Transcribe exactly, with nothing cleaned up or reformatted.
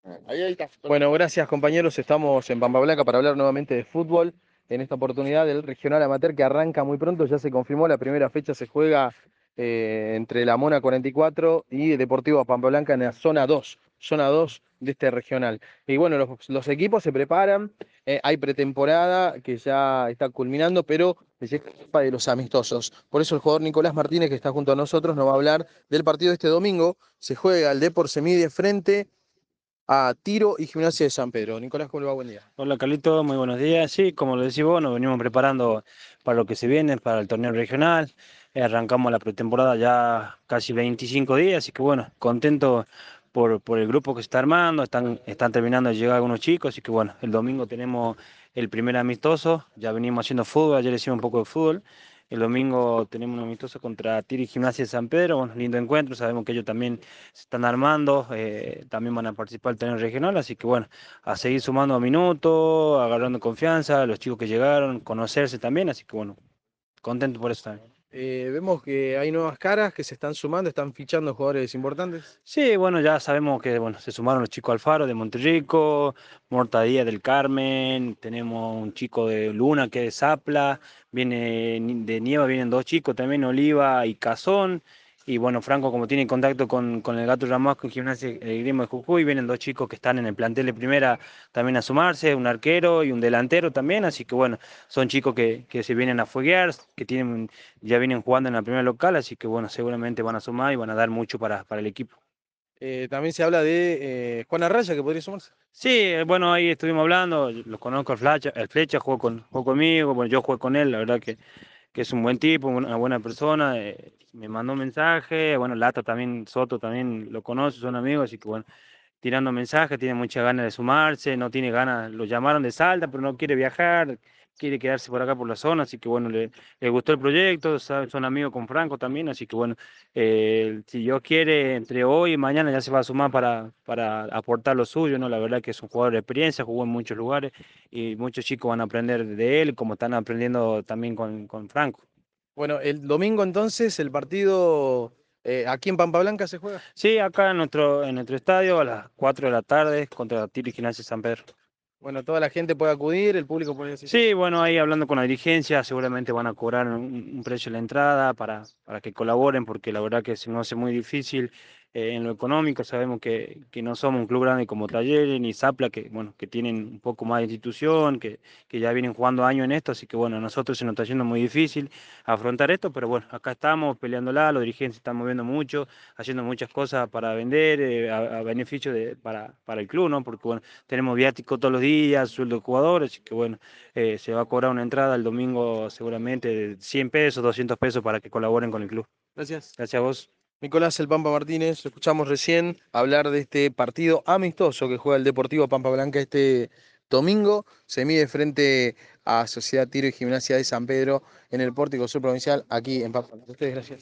Ahí, ahí está. Bueno, gracias compañeros. Estamos en Pampa Blanca para hablar nuevamente de fútbol. En esta oportunidad del Regional Amateur que arranca muy pronto, ya se confirmó, la primera fecha se juega eh, entre la Mona cuarenta y cuatro y Deportivo Pampa Blanca en la zona dos, zona dos de este regional. Y bueno, los, los equipos se preparan, eh, hay pretemporada que ya está culminando, pero les llega el tema de los amistosos. Por eso el jugador Nicolás Martínez, que está junto a nosotros, nos va a hablar del partido de este domingo. Se juega el Depor se mide frente a Tiro y Gimnasia de San Pedro. Nicolás, ¿cómo le va? Buen día. Hola Carlito, muy buenos días. Sí, como lo decís vos, nos venimos preparando para lo que se viene, para el torneo regional. Eh, arrancamos la pretemporada ya casi veinticinco días, así que bueno, contento por, por el grupo que se está armando. Están, están terminando de llegar algunos chicos, así que bueno, el domingo tenemos el primer amistoso. Ya venimos haciendo fútbol, ayer hicimos un poco de fútbol. El domingo tenemos un amistoso contra Tiro y Gimnasia de San Pedro. Bueno, lindo encuentro, sabemos que ellos también se están armando, eh, también van a participar del torneo regional, así que bueno, a seguir sumando minutos, agarrando confianza, los chicos que llegaron, conocerse también, así que bueno, contento por eso también. Eh, vemos que hay nuevas caras que se están sumando, están fichando jugadores importantes. Sí, bueno, ya sabemos que bueno, se sumaron los chicos Alfaro de Monterrico, Morta Díaz del Carmen, tenemos un chico de Luna que es de Zapla, viene ni- de Nieva, vienen dos chicos también, Oliva y Cazón. Y bueno, Franco, como tiene contacto con, con el Gato Ramasco en Gimnasia el Grimo de Jujuy, vienen dos chicos que están en el plantel de primera también a sumarse, un arquero y un delantero también, así que bueno, son chicos que, que se vienen a foguear, que tienen, ya vienen jugando en la primera local, así que bueno, seguramente van a sumar y van a dar mucho para, para el equipo. Eh, también se habla de eh, Juan Arraya, que podría sumarse. Sí, eh, bueno, ahí estuvimos hablando, lo conozco el Flecha, el Flecha jugó, con, jugó conmigo, bueno, yo jugué con él, la verdad que, que es un buen tipo, una buena persona, eh, me mandó un mensaje, bueno, Lato también, Soto también lo conoce, son amigos, así que bueno, tirando mensajes, tiene muchas ganas de sumarse, no tiene ganas, lo llamaron de Salta, pero no quiere viajar, quiere quedarse por acá por la zona, así que bueno, le, le gustó el proyecto, sabe- son amigos con Franco también, así que bueno, eh, si Dios quiere, entre hoy y mañana ya se va a sumar para, para aportar lo suyo, ¿no? La verdad que es un jugador de experiencia, jugó en muchos lugares y muchos chicos van a aprender de él, como están aprendiendo también con, con Franco. Bueno, el domingo entonces el partido eh, aquí en Pampa Blanca se juega. Sí, acá en nuestro, en nuestro estadio a las cuatro de la tarde contra Tiro y Gimnasia San Pedro. Bueno, toda la gente puede acudir, el público puede asistir. Sí, bueno, ahí hablando con la dirigencia, seguramente van a cobrar un, un precio de la entrada para, para que colaboren, porque la verdad que se nos hace muy difícil eh, en lo económico. Sabemos que, que no somos un club grande como Talleres ni Zapla, que bueno, que tienen un poco más de institución, que, que ya vienen jugando años en esto, así que bueno, a nosotros se nos está haciendo muy difícil afrontar esto, pero bueno, acá estamos peleándola, los dirigentes se están moviendo mucho, haciendo muchas cosas para vender, eh, a, a beneficio de, para, para el club, ¿no? Porque bueno, tenemos viático todos los días, sueldo de jugadores, así que bueno eh, se va a cobrar una entrada el domingo seguramente de cien pesos, doscientos pesos para que colaboren con el club. Gracias. Gracias a vos. Nicolás El Pampa Martínez, lo escuchamos recién hablar de este partido amistoso que juega el Deportivo Pampa Blanca este domingo. Se mide frente a Sociedad Tiro y Gimnasia de San Pedro en el Pórtico Sur Provincial, aquí en Pampa Blanca. Ustedes, gracias.